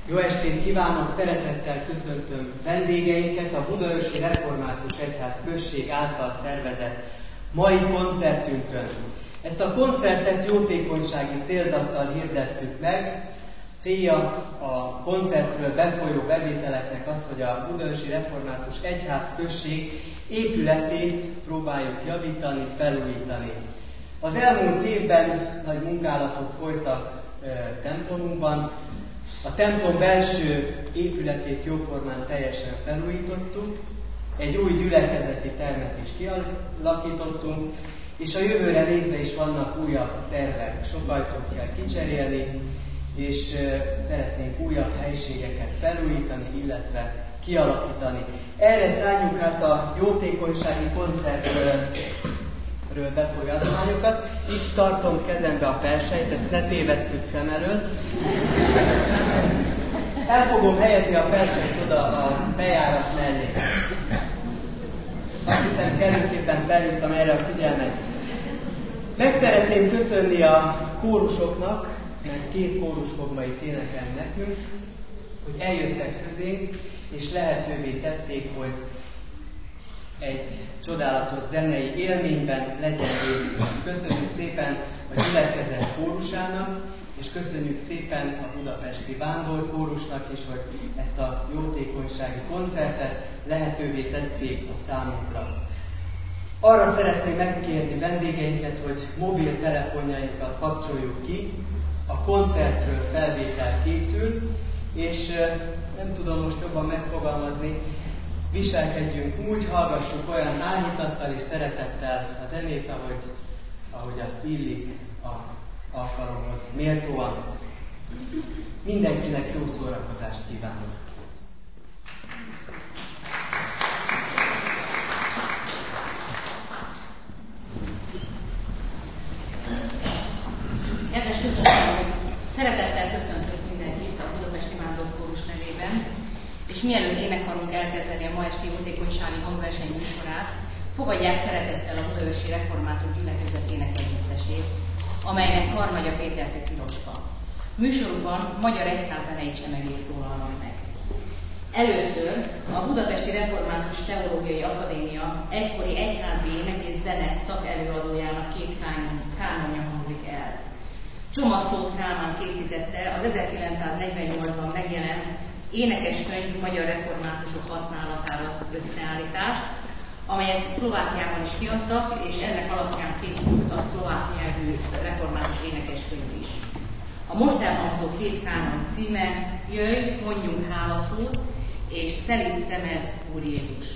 Jó estét kívánok! Szeretettel köszöntöm vendégeinket a Budaörsi Református Egyház község által szervezett mai koncertünkön. Ezt a koncertet jótékonysági célzattal hirdettük meg. Célja a koncertről befolyó bevételeknek az, hogy a Budaörsi Református Egyház község épületét próbáljuk javítani, felújítani. Az elmúlt évben nagy munkálatok folytak templomunkban. A templom belső épületét jóformán teljesen felújítottuk, egy új gyülekezeti termet is kialakítottunk, és a jövőre nézve is vannak újabb tervek. Sok ajtót kell kicserélni, és szeretnénk újabb helységeket felújítani, illetve kialakítani. Erre szálljuk hát a jótékonysági koncertről befolyó adományokat. Itt tartom kezembe a persejt, ezt ne tévesszük szem előtt. El fogom helyezni a persejt oda a bejárat mellé. Azt hiszem, kellőképpen felhívtam erre a figyelmet. Meg szeretném köszönni a kórusoknak, mert 2 kórus fog ma itt énekelni nekünk, hogy eljöttek közénk, és lehetővé tették, hogy egy csodálatos zenei élményben legyen részünk. Köszönjük szépen a gyülekezet kórusának, és köszönjük szépen a budapesti vándorkórusnak is, hogy ezt a jótékonysági koncertet lehetővé tették a számunkra. Arra szeretném megkérni vendégeinket, hogy mobiltelefonjainkat kapcsoljuk ki, a koncertről felvétel készül, és nem tudom most jobban megfogalmazni, viselkedjünk úgy, hallgassuk olyan áhítattal és szeretettel a zenét, ahogy azt illik a alkalomhoz méltóan. Mindenkinek jó szórakozást kívánok! Kedves közönségek! Szeretettel köszöntök mindenkit a Budapesti Vándorkórus nevében, és mielőtt énekkarunk elkezdeni a ma esti jótékonysági hangverseny műsorát, fogadják szeretettel a Budaörsi Református Gyülekezet énekegyüttesét, amelynek karnagya Péter Piroska. Műsorukban magyar egyházzenei csemegék szólalnak meg. Először a Budapesti Református Teológiai Akadémia egykori egyházi ének és zene szakelőadójának 2 kánonja hangzik el. Csomaszlót Kálmán készítette az 1948-ban megjelent énekeskönyv magyar reformátusok használatára összeállítást, amelyet Szlovákiában is kiadtak, és ennek alapján készült a szlovák nyelvű református énekeskönyv is. A most elhangzó 2 kánon címe Jöjj, mondjunk hálaszót, és Szelíd szemed, Úr Jézus.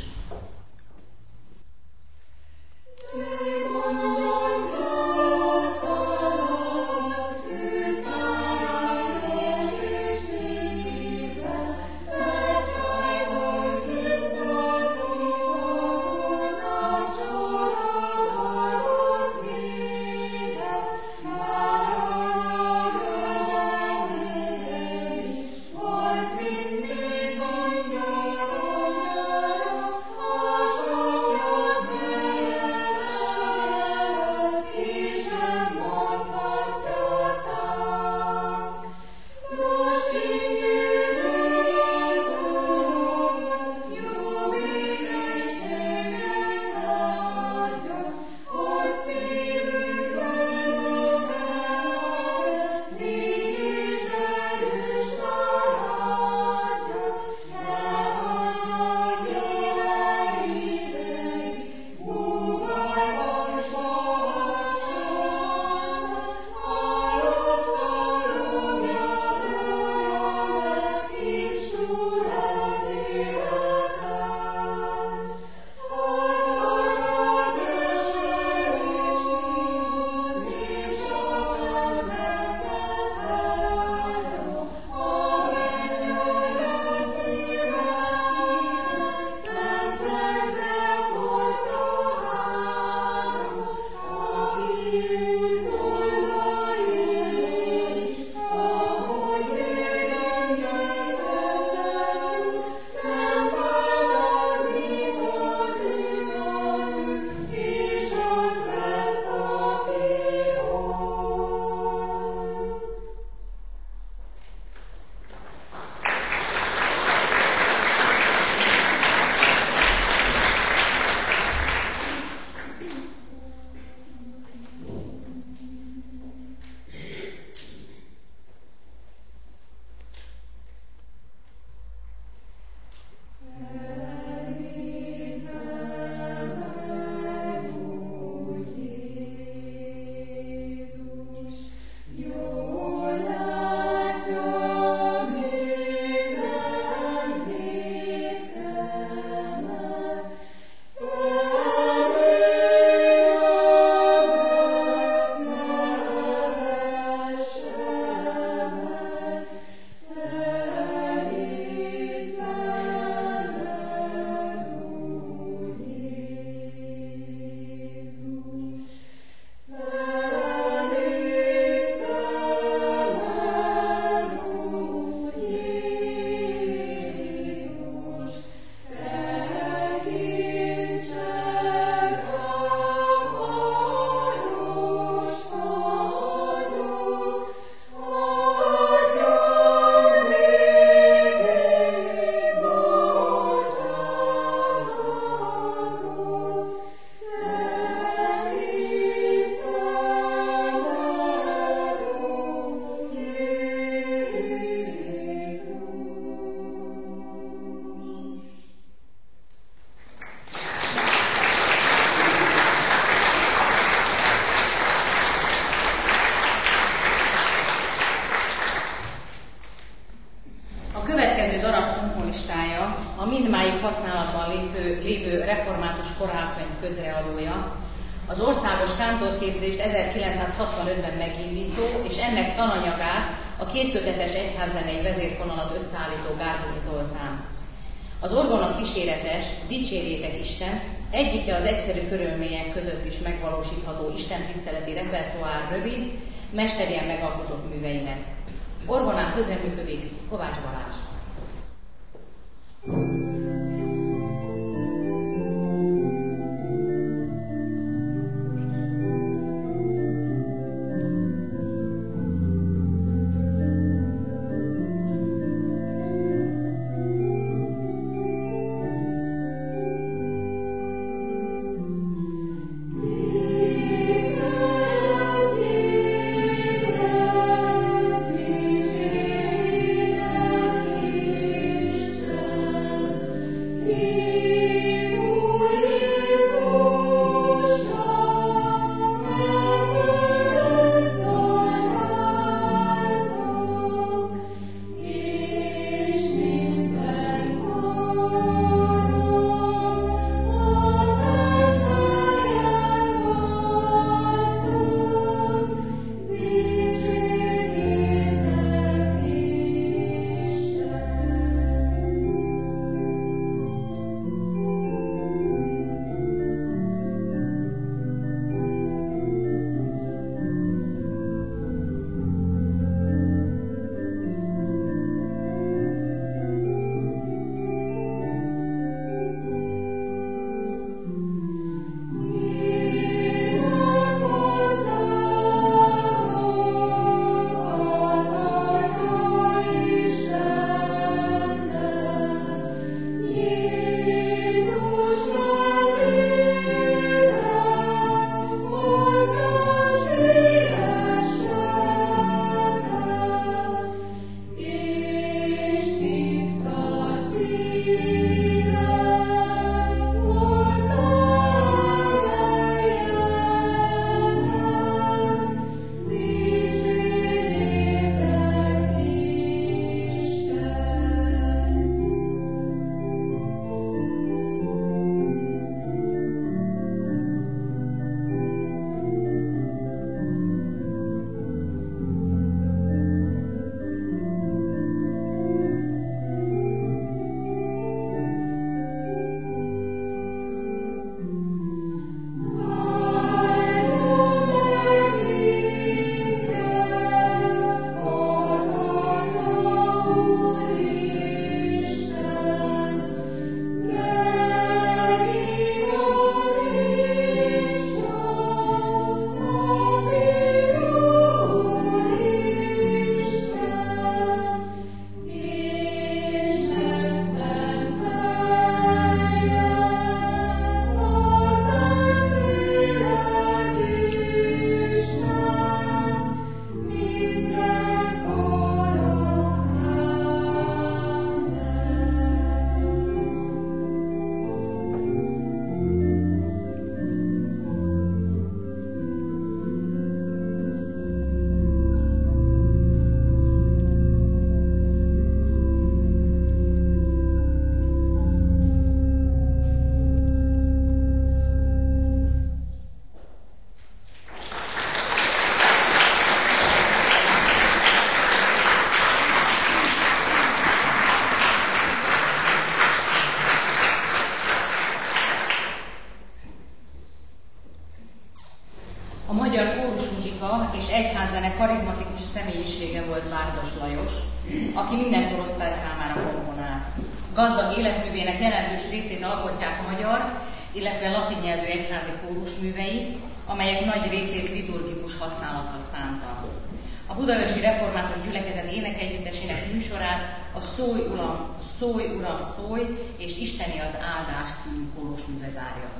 következő darab komponistája a mindmáig használatban lévő református korálkönyv közreadója, az országos kántorképzést 1965-ben megindító, és ennek tananyagát a kétkötetes egyházzenei vezérfonalat összeállító Gárdonyi Zoltán. Az orgona kíséretes, dicsérjétek Istent, egyike az egyszerű körülmények között is megvalósítható istentiszteleti repertoár rövid, mesterien megalkotott műveinek. Orgonán közreműködik Kovács Balázs. és egyházzene karizmatikus személyisége volt Várdas Lajos, aki minden korosztály számára komponált. Gazdag életművének jelentős részét alkotják magyar, illetve latin nyelvű egyházi kórusművei, amelyek nagy részét liturgikus használatra szánta. A Budaörsi Református Gyülekezet énekegyüttesének műsorát a Szólj Uram, szólj Uram, szólj, és Isteni az áldás című kórusműve zárja.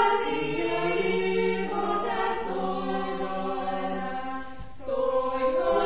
Szólj,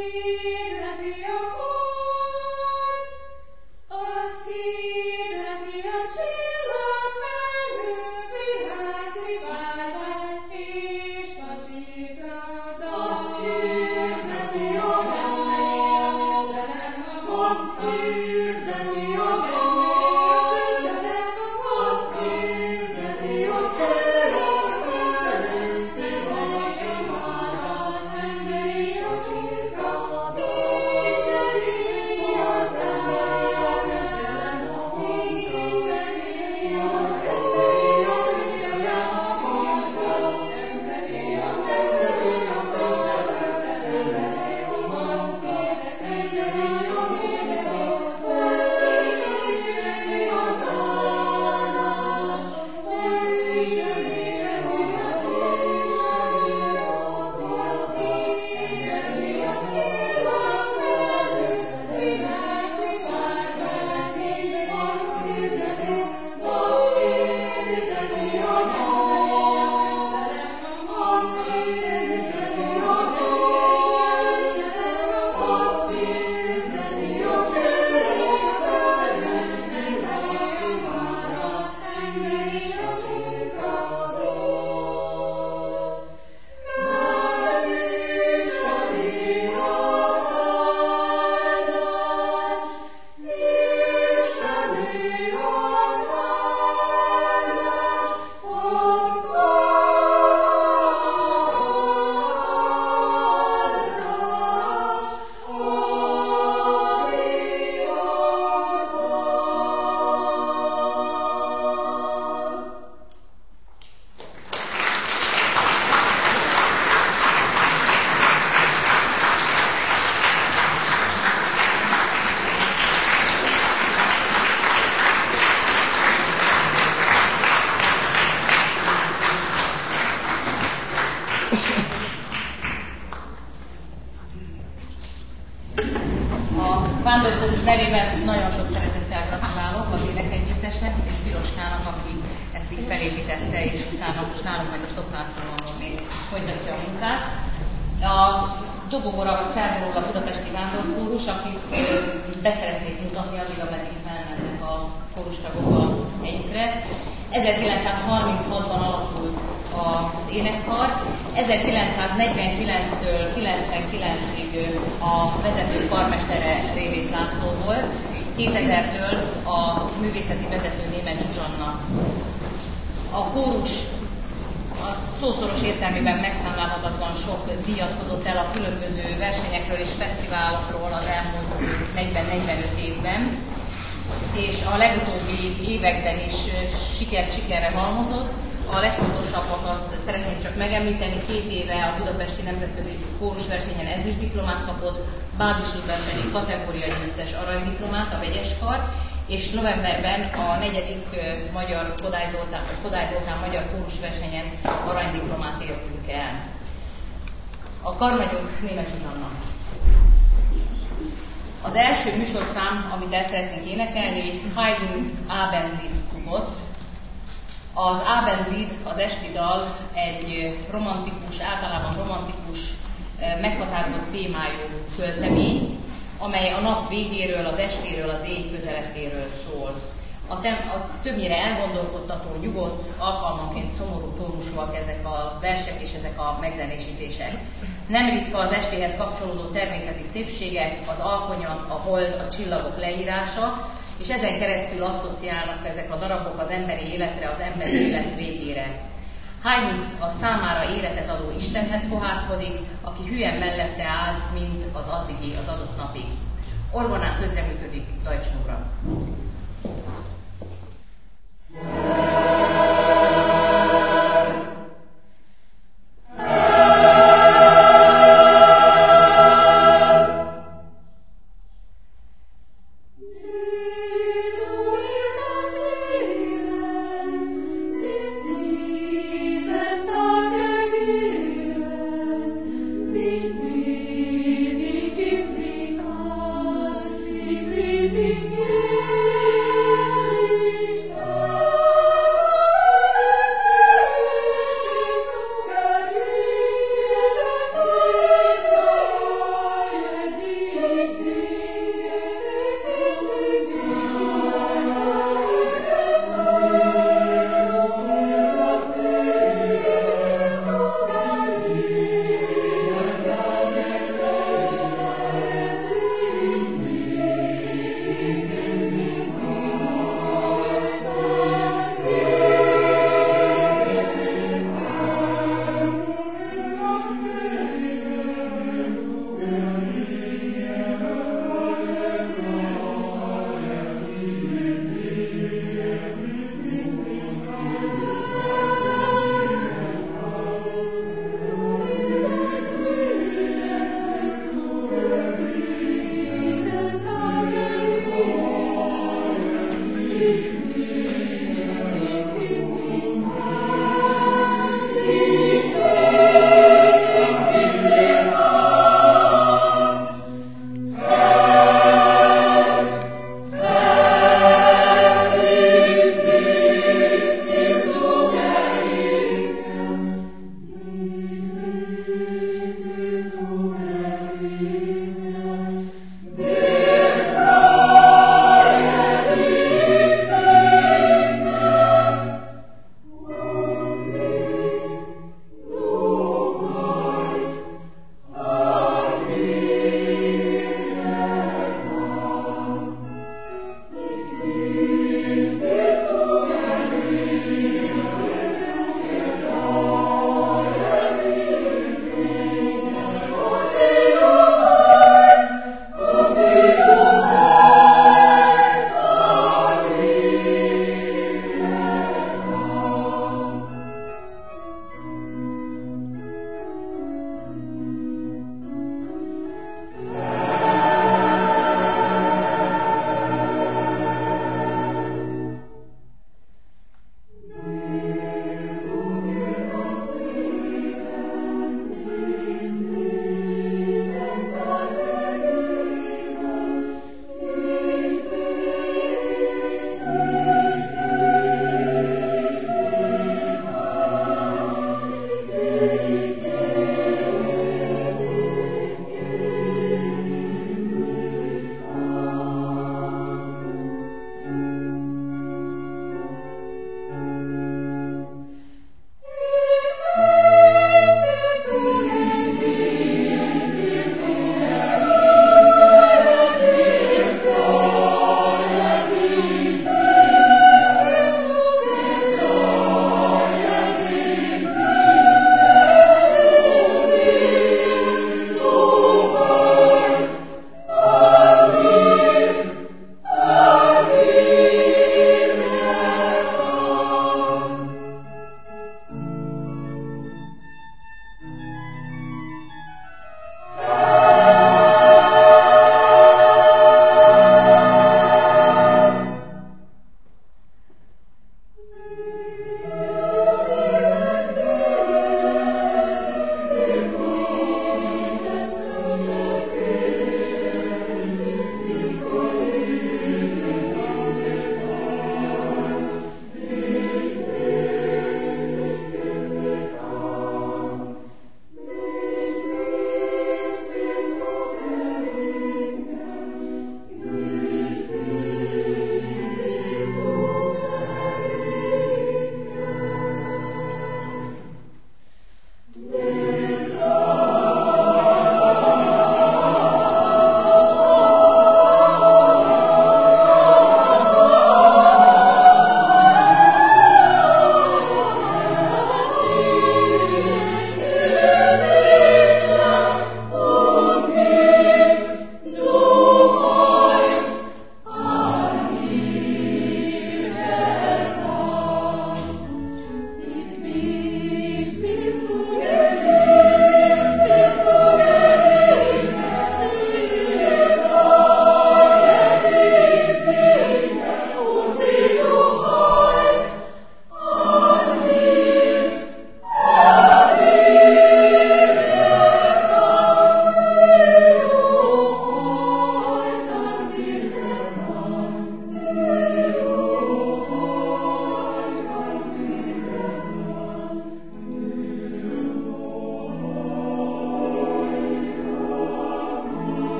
Vándorkórus nevében nagyon sok szeretettel gratulálok az énekegyüttesnek és Piroskának, aki ezt így felépítette, és utána most nálunk majd a Szoknászalonról még folytatja a munkát. A dobogóra felvonul a budapesti vándorkórus, akit beszeretnék mutatni addig, ameddig felmennek a kórustagok a helyükre. 1936-ban alakult az énekkar, 1949-től 99-ig a vezető karmestere Révész László volt, 2000-től a művészeti vezető Németh Zsuzsanna. A kórus a szószoros értelmében megszámlálhatatlan sok díjat hozott el a különböző versenyekről és fesztiválokról az elmúlt 40-45 évben, és a legutóbbi években is sikerre halmozott. A legfontosabbakat szeretném csak megemlíteni, 2 éve a Budapesti Nemzetközi Kórusversenyen ezüstdiplomát kapott, Bádisújban pedig kategóriagyőztes aranydiplomát, a vegyes kar, és novemberben a 4. magyar Kodály Zoltán magyar kórusversenyen aranydiplomát értünk el. A karnagyunk Németh Zsuzsanna. Az első műsorszám, amit el szeretnénk énekelni, Heiligen Abendlied szokott. Az Abendlied, az esti dal egy romantikus, általában romantikus, meghatározott témájú költemény, amely a nap végéről, az estéről, az éj közeletéről szól. A többnyire elgondolkodtató, nyugodt, alkalmanként szomorú tónusúak ezek a versek és ezek a megzenésítések. Nem ritka az estéhez kapcsolódó természeti szépségek, az alkonyak, a hold, a csillagok leírása, és ezen keresztül asszociálnak ezek a darabok az emberi életre, az emberi élet végére. Heinrich a számára életet adó Istenhez fohászkodik, aki hülyen mellette áll, mint az addigi, az adott napig. Orgonán közreműködik Deutsch Nóra. Yeah.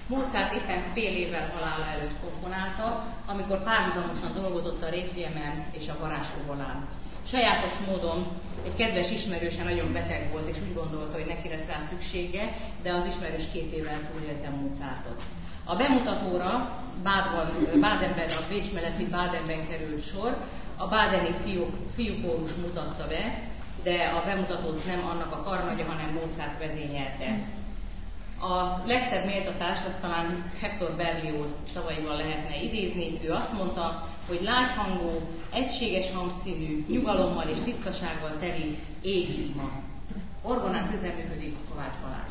Mozart éppen fél évvel halála előtt komponálta, amikor párhuzamosan dolgozott a Requiemen és a varázsfuvolán. Sajátos módon egy kedves ismerőse nagyon beteg volt, és úgy gondolta, hogy neki lesz rá szüksége, de az ismerős 2 évvel túlélte Mozartot. A bemutatóra Badenben, a Bécs melletti Badenben került sor, a badeni fiúkórus mutatta be, de a bemutatót nem annak a karnagya, hanem Mozart vezényelte. A legszebb méltatást azt talán Hector Berlioz szavaival lehetne idézni. Ő azt mondta, hogy lágyhangú, egységes hangszínű, nyugalommal és tisztasággal teli égi ima. Orgonán közreműködik Kovács Balázs.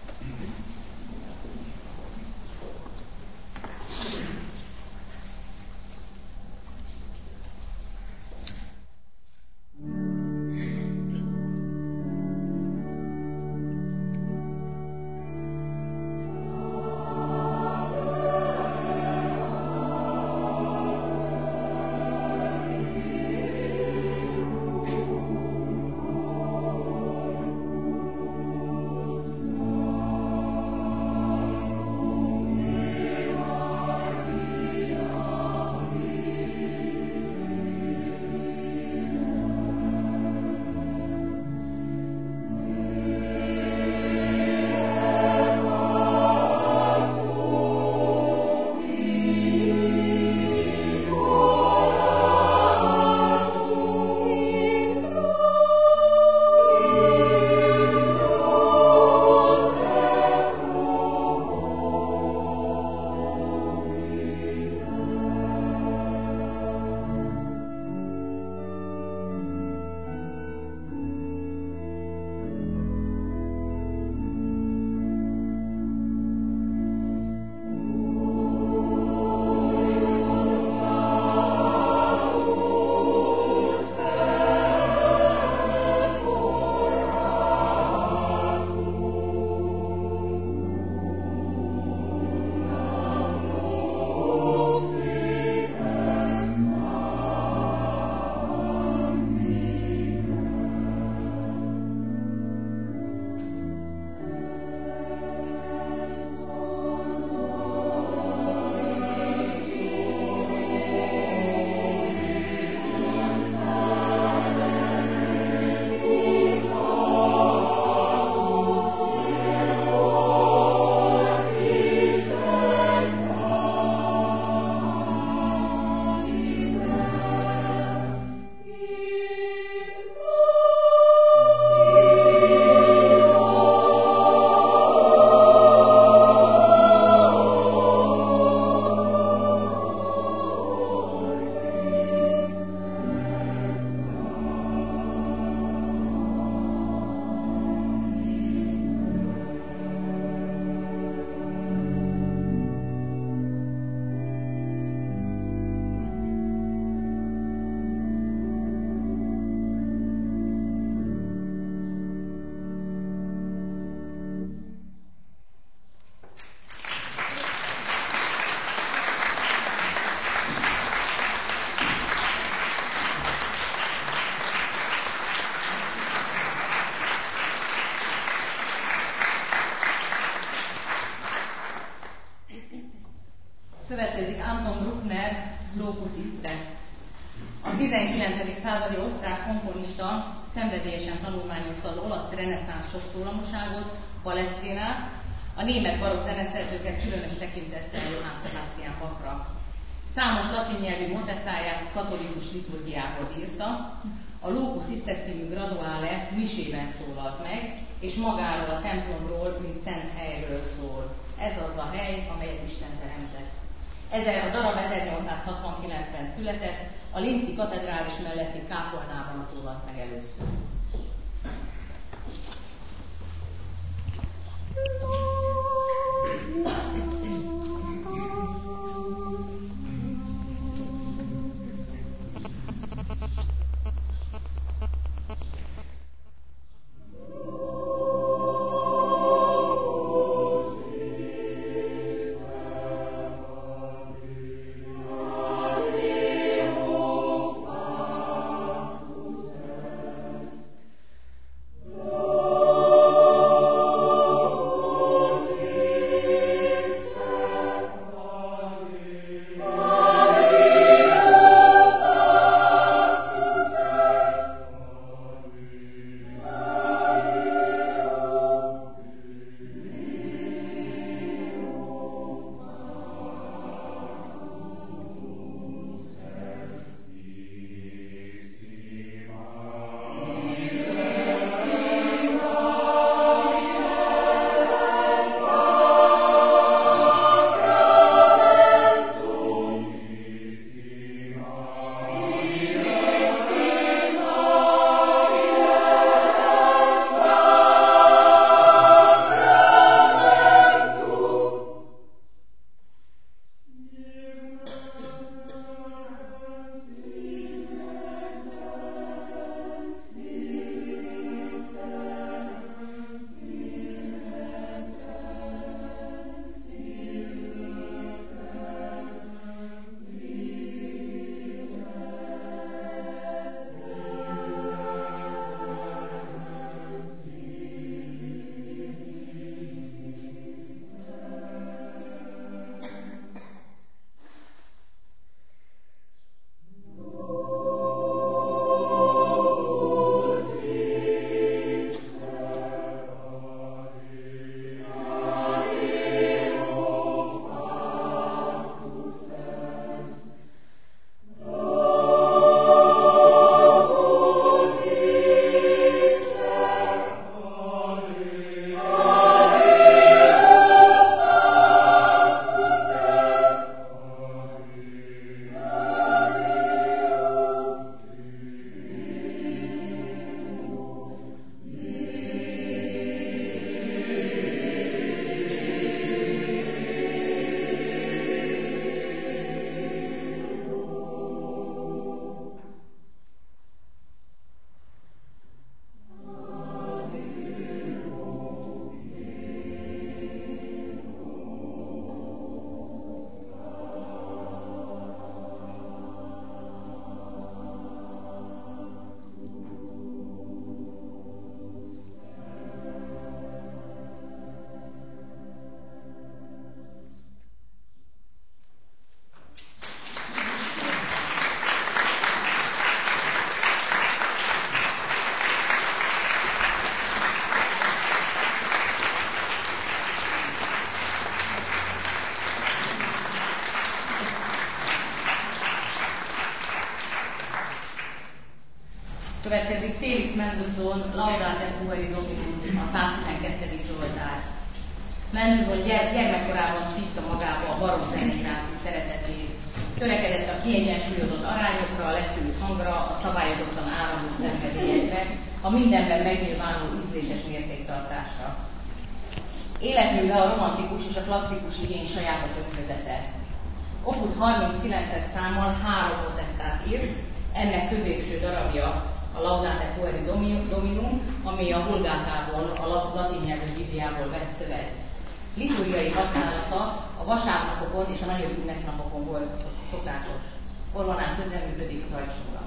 Következik Anton Bruckner Locus Iste. A 19. századi osztrák komponista szenvedélyesen tanulmányozta az olasz reneszánsz sokszólamoságot, Palestrínát, a német barokk zeneszerzőket különös tekintettel Johann Sebastian Bachra. Számos latin nyelvű motettáját katolikus liturgiához írta, a Locus Iste című graduále misében szólalt meg, és magáról a templomról, mint szent helyről szól. Ez az a hely, amelyet Isten teremtett. A darab 1869-ben született, a linci katedrális melletti kápolnában szólalt meg először. Felix Mendelssohn Laudate Pueri Dominum, a 112. Zsoltár. Mendelssohn gyermekkorában szívta magába a barokk iránti szeretetét. Törekedett a kiegyensúlyozott arányokra, a legszűrűbb hangra, a szabályozottan áramló szenvedélyekre, a mindenben megnyilvánuló ízléses mértéktartásra. Életműve a romantikus és a klasszikus igény sajátos ötvözete. Opus 39-es számmal 3 motettát írt, ennek középső darabja a Laudate Pueri Dominum, ami a vulgátából, a latin nyelvű Bibliából vett szöveg. Liturgiai használata a vasárnapokon és a nagyobb ünnepnapokon volt szokásos. Orgonán közreműködik rajzsóra.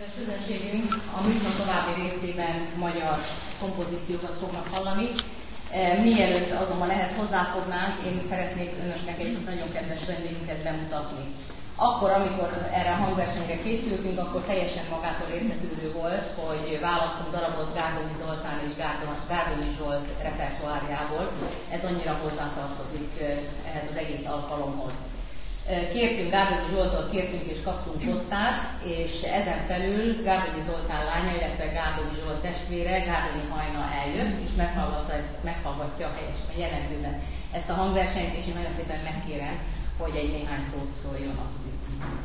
közönségünk a műsor további részében magyar kompozíciókat fognak hallani. Mielőtt azonban ehhez hozzáfognánk, én szeretnék önöknek egy nagyon kedves vendégünket bemutatni. Akkor, amikor erre a hangversenyre készültünk, akkor teljesen magától értetődő volt, hogy választunk darabot Gárdonyi Zoltán és Gárdonyi Zsolt repertoárjából. Ez annyira hozzátartozik ehhez az egész alkalomhoz. Kértünk Gárdonyi Zsoltól, kértünk és kaptunk posztát, és ezen felül Gárdonyi Zoltán lánya, illetve Gárdonyi Zsolt testvére, Gárdonyi Hajna eljött, és meghallgatja helyesen jelentőben ezt a hangversenyt, és én nagyon szépen megkérem, hogy egy néhány szót szóljon a publikumnak.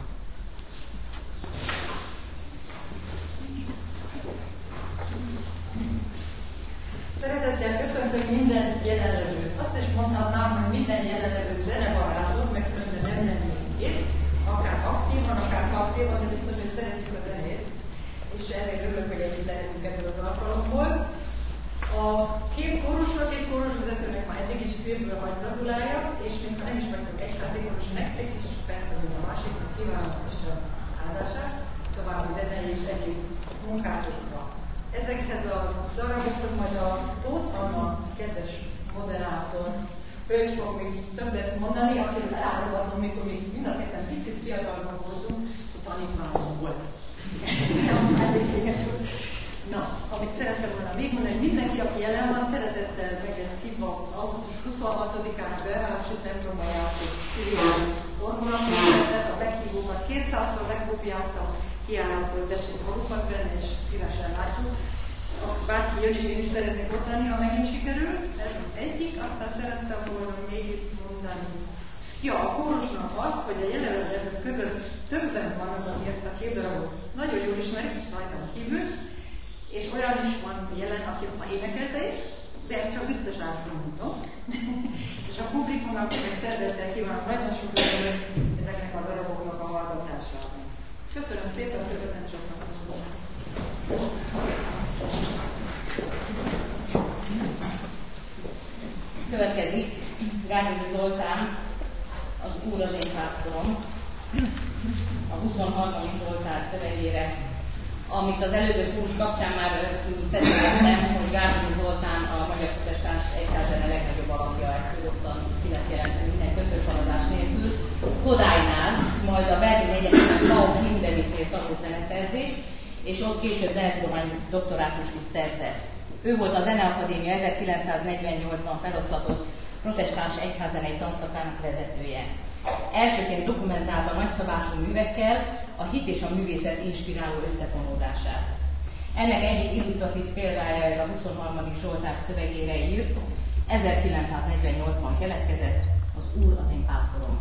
Szeretettel köszöntök minden jelenlevőt. Azt is mondhatnám, hogy minden jelenlevő zenebarátot, meg különben nem lennénk itt, akár aktívan, akár passzívan, de biztos, hogy szeretjük a zenét, és elég örülök, hogy együtt lehetünk ebből az alkalomból. A két kórusnak, egy kórusvezetőnek már eddig is szívből hagy gratuláljak, és mintha nem is vagyok egy kórus nektek, és persze, hogy a másiknak kívánom is a áldását, további zenei és együtt munkátokra. Ezekhez a darabokhoz majd a Tóth Anna, kedves moderátor, hölgy fog még többet mondani, akiről elárulhatom, mikor még mind a ketten picit fiatalban voltunk, tanítványom volt. Na, amit szerettem volna még mondani, hogy mindenki, aki jelen van, szeretettel meg ezt hívva augusztus 26-án a belvárosi templomban játszik Szilián orgonakoncertet, a meghívókat 200-szor lekópiáztam, kiállapból tessék magukat venni, és szívesen látjuk. Bárki jön, és én is szeretnék ott lenni, ha megint sikerül. Ez az egyik, aztán szerettem volna még itt mondani. Ja, a kórusnak az, hogy a jelenlevők között többen vannak, aki ezt a két darabot nagyon jól ismerik, rajtam kívül, és olyan is van jelen, aki ezt már énekelte is, de ezt csak biztoságon mondom. És a publikumnak meg szeretettel kívánok nagyon sok örömet ezeknek a daraboknak a hallgatásában. Köszönöm szépen, többet nem csak megköszönöm. Következik Gárdonyi Zoltán, az Úr az én pásztorom, a 23. Zsoltár szövegére, amit az elődő kurs kapcsán már feszegettem, hogy Gárdonyi Zoltán a Magyar Protestáns Egyházene legnagyobb alakja, ezt tudottan színet jelentő minden kötőfaladás nélkül. Kodálynál, majd a Berlin Egyetemen Paul Himdemitnél tanult zeneszerzést, és ott később zenetudományi doktorátust is szerzett. Ő volt a Zeneakadémia 1948-ban feloszlatott protestáns egyházzenei tanszakának vezetője. Elsőként dokumentálta nagyszabású művekkel a hit és a művészet inspiráló összefonódását. Ennek egyik illusztratív példája ez a 23. Zsoltár szövegére írt, 1948-ban keletkezett az Úr az én pásztorom.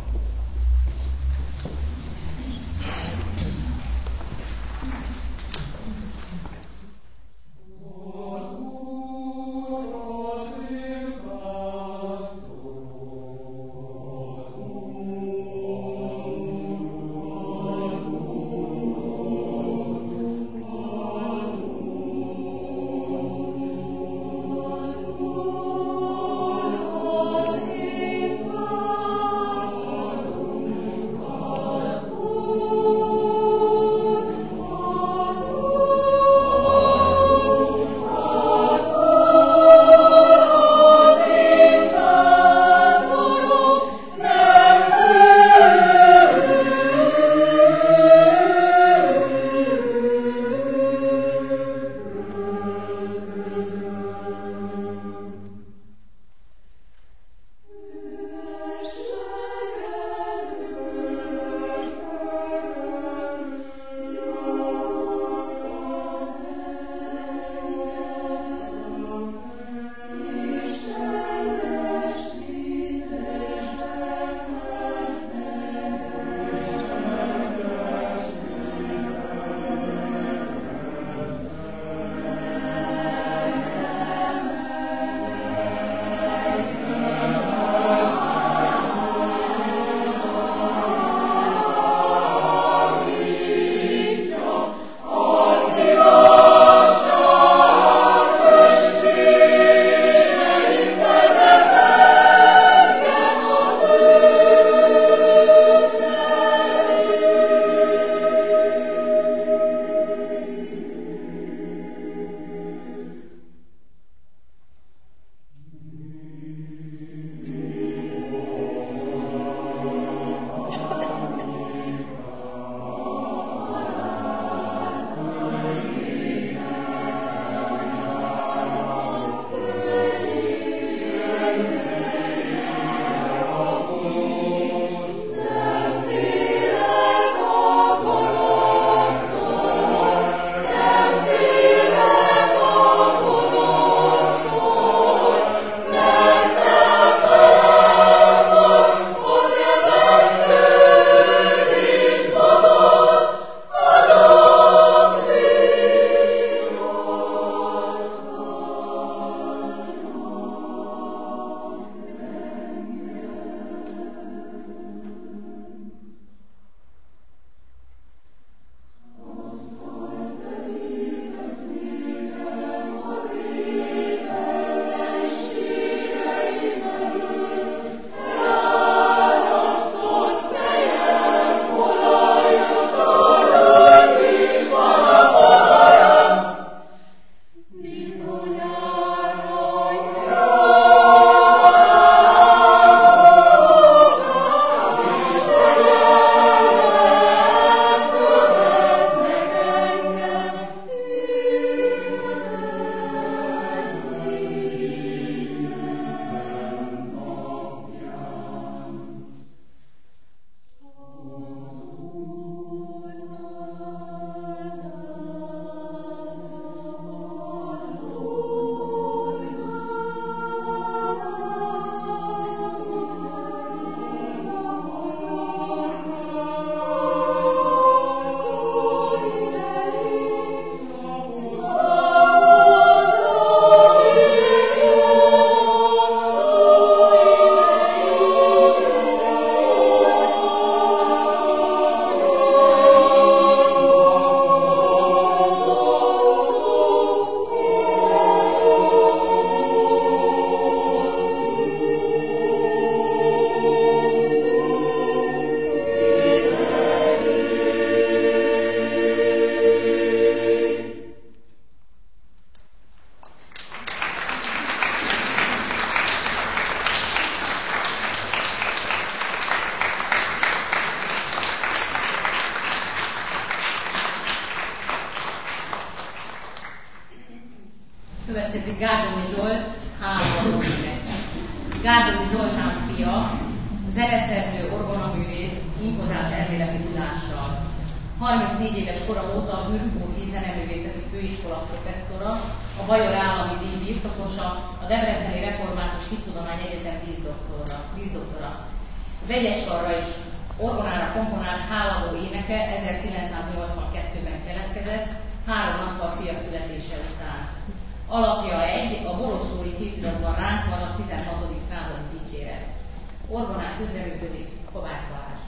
következik Gárdonyi Zsolt háború énekes. Gárdonyi Zoltán fia, zeneszerző, orgonaművész, impozáns elméleti tudással. 34 éves kora óta a Bürkóti Zeneművészeti Főiskola professzora, a Bajor Állami Díj birtokosa, a Debreceni Református Hittudományi Egyetem díszdoktora. Vegyeskarra és orgonára komponált háladó éneke 1982-ben keletkezett, 3 nappal fia születése után. Alapja a boroszói kéziratban ránk van a 16. századi dicséret. Orgonán közreműködik Kovács Balázs.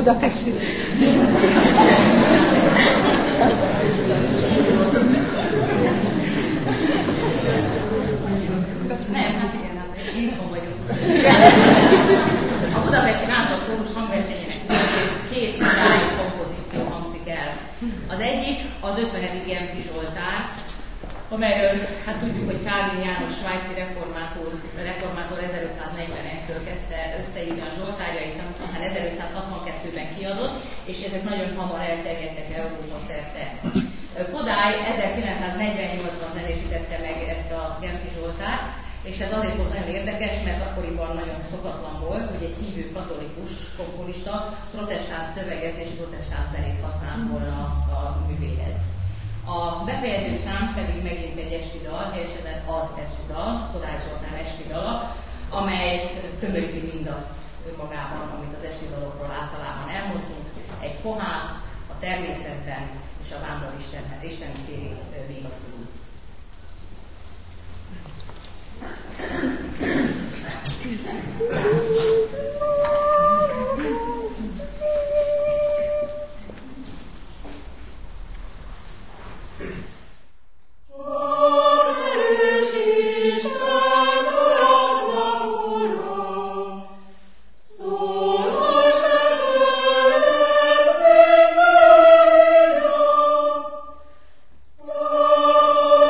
Budapesti. Nem, hát igen, én itthon vagyok. A budapesti vándorkórus hangversenyének két nagy kompozíció hangzik el. Az egyik az 50. Genfi Zsoltár, amelyről hát tudjuk, hogy Kálvin János svájci reformátor 1541-től kezdte összeírni a zsoltárjait, amit aztán 1562-ben kiadott, és ezek nagyon hamar elterjedtek Európa szerte. Kodály 1948-ban zenésítette meg ezt a Genfi Zsoltárt, és ez azért volt nagyon érdekes, mert akkoriban nagyon szokatlan volt, hogy egy hívő katolikus komponista protestáns szöveget és protestáns zenét használt volna a művéhez. A befejező szám pedig megint egy esti dal, helyesebben az esti dal, Kodály Zoltán esti dala, amely tömöríti mindazt magában, amit az esti dalokról általában elmondtunk, egy pohár, a természetben és a vándoristenhez, Isten téri végaszul. Oh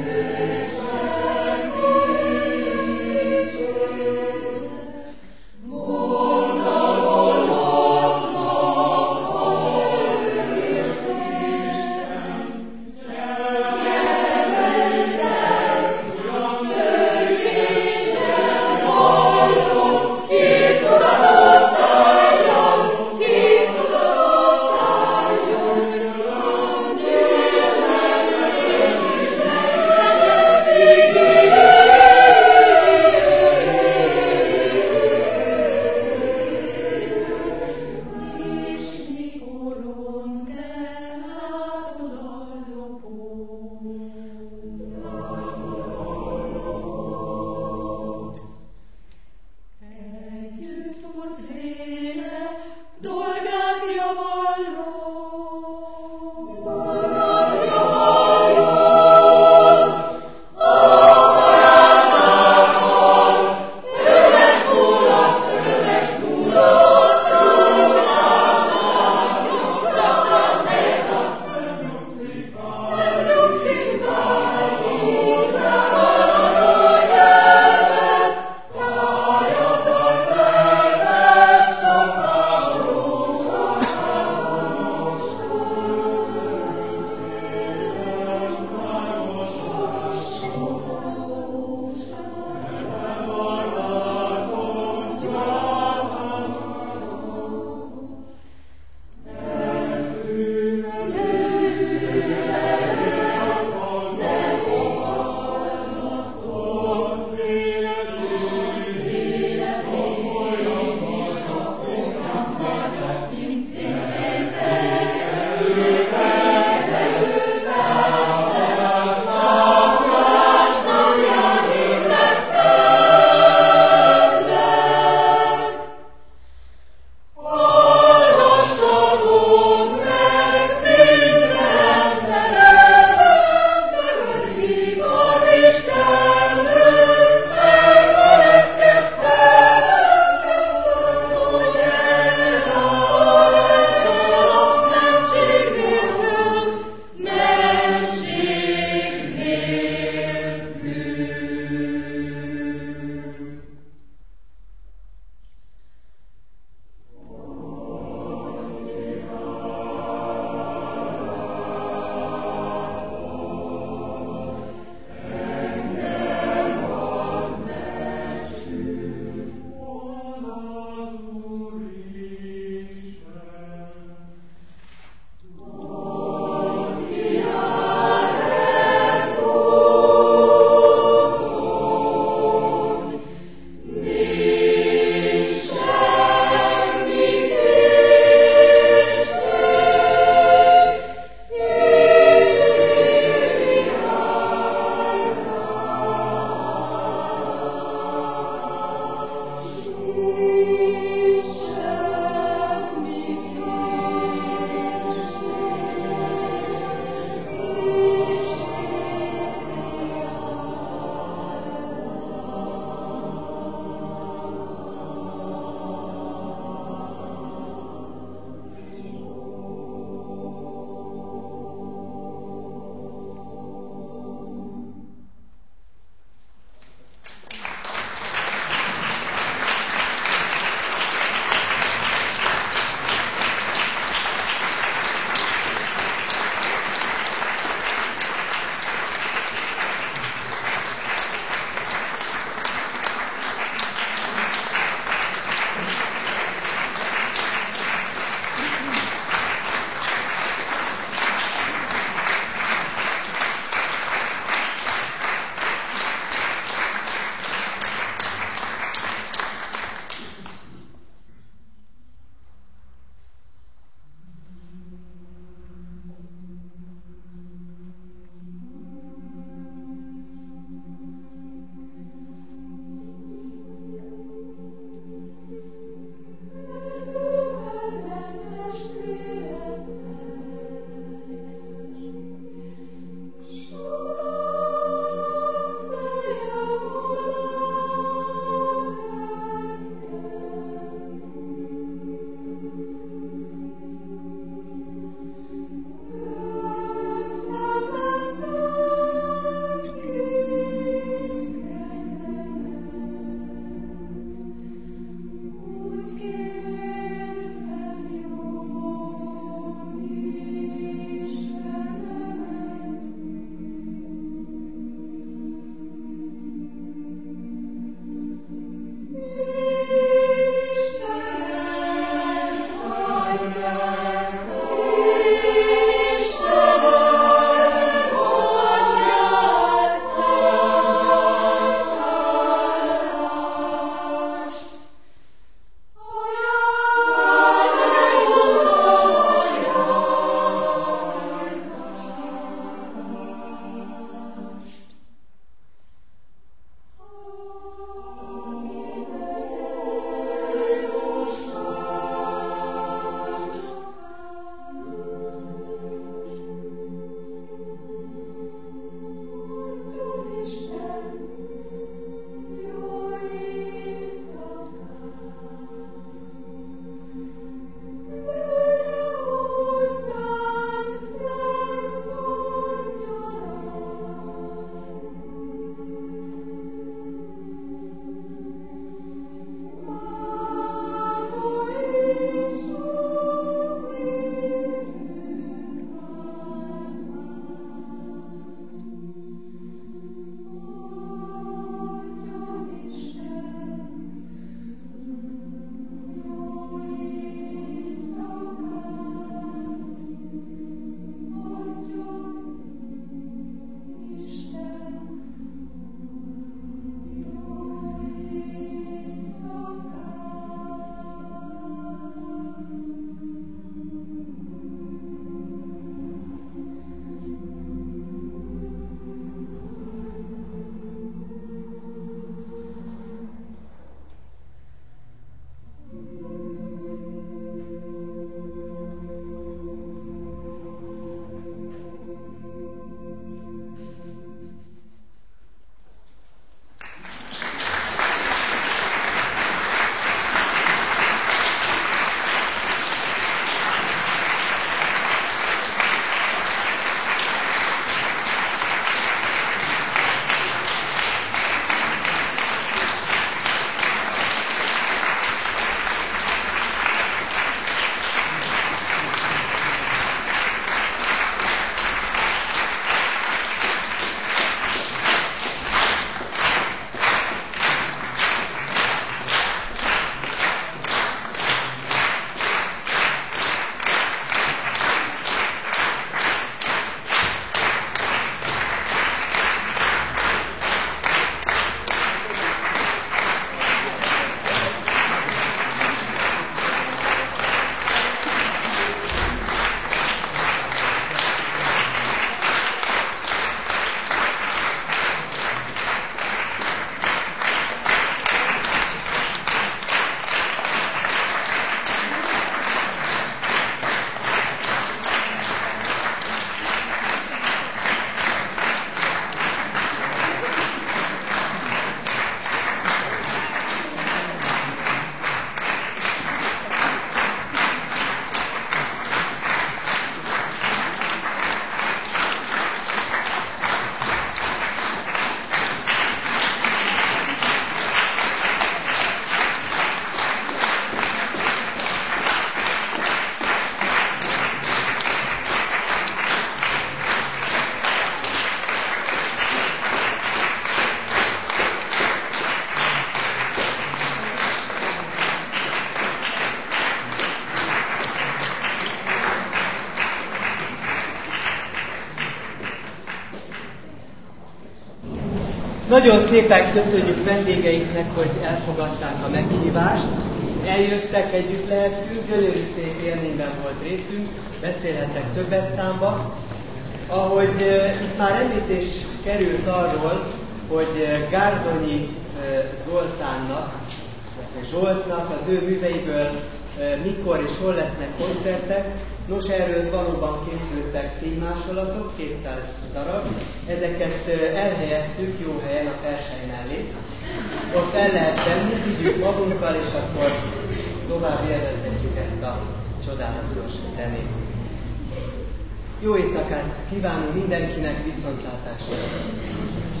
Nagyon szépen köszönjük vendégeinknek, hogy elfogadták a meghívást. Eljöttek, együtt lehetünk, gyönyörű szép élményben volt részünk, beszélhettek többes számba. Ahogy itt már említés került arról, hogy Gárdonyi Zoltánnak, Zsoltnak az ő műveiből mikor és hol lesznek koncertek. Nos, erről valóban készültek filmmásolatok, 200 darab. Ezeket elhelyeztük jó helyen a Persely mellé. Ott el lehet venni, vigyük magunkkal, és akkor tovább élvezhetjük ezt a csodálatos zenét. Jó éjszakát kívánunk mindenkinek, viszontlátásra!